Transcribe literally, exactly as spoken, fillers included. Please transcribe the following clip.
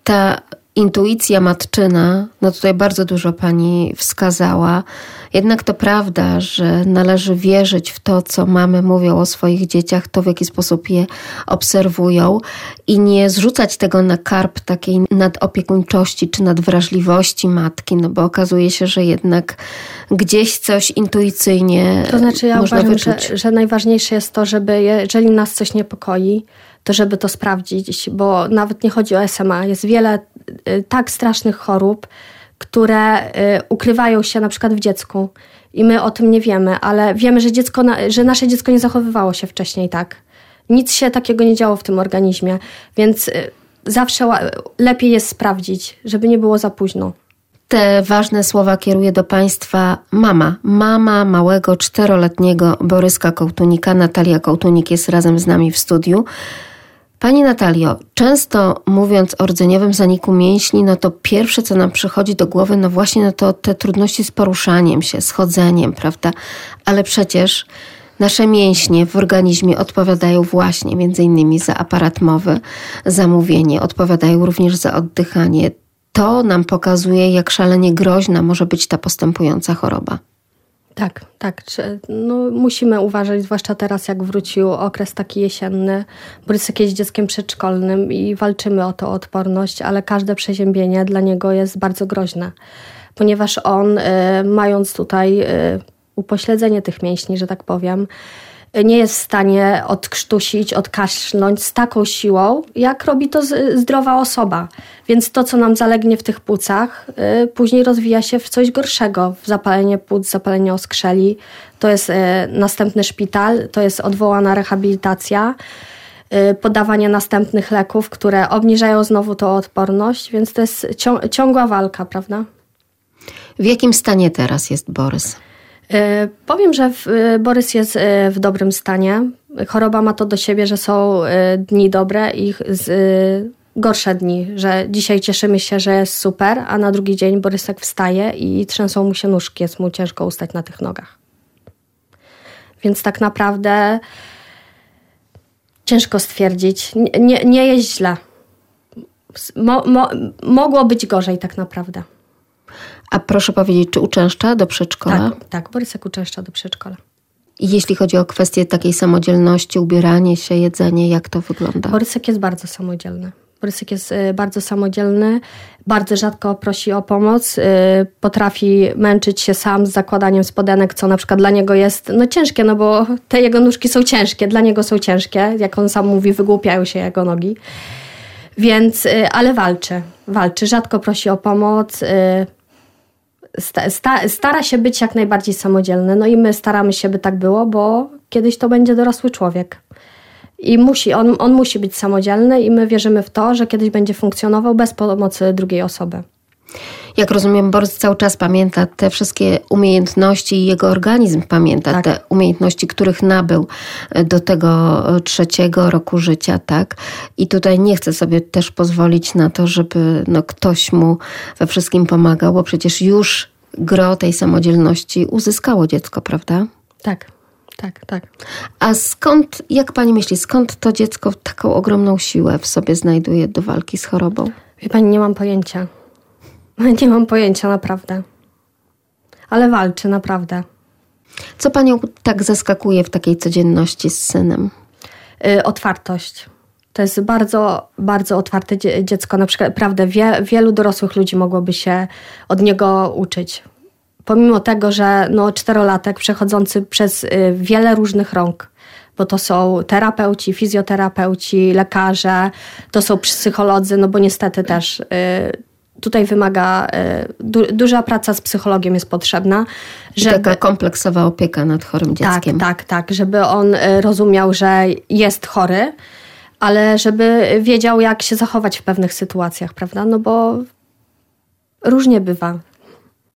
Ta intuicja matczyna, no tutaj bardzo dużo pani wskazała. Jednak to prawda, że należy wierzyć w to, co mamy mówią o swoich dzieciach, to w jaki sposób je obserwują i nie zrzucać tego na karb takiej nadopiekuńczości czy nadwrażliwości matki, no bo okazuje się, że jednak gdzieś coś intuicyjnie to znaczy ja można uważam, wyczuć. Że, że najważniejsze jest to, żeby jeżeli nas coś niepokoi, to żeby to sprawdzić, bo nawet nie chodzi o S M A. Jest wiele y, tak strasznych chorób, które y, ukrywają się na przykład w dziecku i my o tym nie wiemy, ale wiemy, że, dziecko na, że nasze dziecko nie zachowywało się wcześniej tak. Nic się takiego nie działo w tym organizmie, więc y, zawsze ła- lepiej jest sprawdzić, żeby nie było za późno. Te ważne słowa kieruje do Państwa mama. Mama małego czteroletniego Boryska Kołtunika. Natalia Kołtunik jest razem z nami w studiu. Pani Natalio, często mówiąc o rdzeniowym zaniku mięśni, no to pierwsze, co nam przychodzi do głowy, no właśnie no to te trudności z poruszaniem się, z chodzeniem, prawda? Ale przecież nasze mięśnie w organizmie odpowiadają właśnie między innymi za aparat mowy, za mówienie, odpowiadają również za oddychanie. To nam pokazuje, jak szalenie groźna może być ta postępująca choroba. Tak, tak. No, musimy uważać, zwłaszcza teraz, jak wrócił okres taki jesienny. Borysek jest dzieckiem przedszkolnym i walczymy o tą odporność, ale każde przeziębienie dla niego jest bardzo groźne, ponieważ on, y, mając tutaj y, upośledzenie tych mięśni, że tak powiem, nie jest w stanie odkrztusić, odkaszlnąć z taką siłą, jak robi to z, zdrowa osoba. Więc to, co nam zalegnie w tych płucach, y, później rozwija się w coś gorszego. W zapalenie płuc, zapalenie oskrzeli. To jest y, następny szpital, to jest odwołana rehabilitacja, y, podawanie następnych leków, które obniżają znowu tą odporność, więc to jest cią- ciągła walka, prawda? W jakim stanie teraz jest Borys? Yy, powiem, że w, yy, Borys jest yy, w dobrym stanie. Choroba ma to do siebie, że są yy, dni dobre i yy, gorsze dni, że dzisiaj cieszymy się, że jest super, a na drugi dzień Borysek wstaje i trzęsą mu się nóżki, jest mu ciężko ustać na tych nogach. Więc tak naprawdę ciężko stwierdzić. Nie, nie jest źle. Mo, mo, mogło być gorzej tak naprawdę. A proszę powiedzieć, czy uczęszcza do przedszkola? Tak, tak, Borysek uczęszcza do przedszkola. I jeśli chodzi o kwestię takiej samodzielności, ubieranie się, jedzenie, jak to wygląda? Borysek jest bardzo samodzielny. Borysek jest y, bardzo samodzielny, bardzo rzadko prosi o pomoc, y, potrafi męczyć się sam z zakładaniem spodenek, co na przykład dla niego jest no, ciężkie, no bo te jego nóżki są ciężkie, dla niego są ciężkie, jak on sam mówi, wygłupiają się jego nogi. Więc, y, ale walczy, walczy, rzadko prosi o pomoc, y, sta, sta, stara się być jak najbardziej samodzielny. No i my staramy się, by tak było, bo kiedyś to będzie dorosły człowiek. I musi, on, on musi być samodzielny i my wierzymy w to, że kiedyś będzie funkcjonował bez pomocy drugiej osoby. Jak rozumiem, Borys cały czas pamięta te wszystkie umiejętności i jego organizm pamięta tak. te umiejętności, których nabył do tego trzeciego roku życia, tak? I tutaj nie chce sobie też pozwolić na to, żeby no, ktoś mu we wszystkim pomagał, bo przecież już gro tej samodzielności uzyskało dziecko, prawda? Tak. Tak, tak. A skąd, jak pani myśli, skąd to dziecko taką ogromną siłę w sobie znajduje do walki z chorobą? Wie pani, nie mam pojęcia. Nie mam pojęcia, naprawdę. Ale walczy, naprawdę. Co panią tak zaskakuje w takiej codzienności z synem? Yy, otwartość. To jest bardzo, bardzo otwarte dzie- dziecko. Na przykład, naprawdę, wie, wielu dorosłych ludzi mogłoby się od niego uczyć. Pomimo tego, że no, czterolatek przechodzący przez y, wiele różnych rąk, bo to są terapeuci, fizjoterapeuci, lekarze, to są psycholodzy, no bo niestety też y, tutaj wymaga, y, du, duża praca z psychologiem jest potrzebna. Żeby, taka kompleksowa opieka nad chorym dzieckiem. Tak, tak, tak, żeby on y, rozumiał, że jest chory, ale żeby wiedział, jak się zachować w pewnych sytuacjach, prawda? No bo różnie bywa.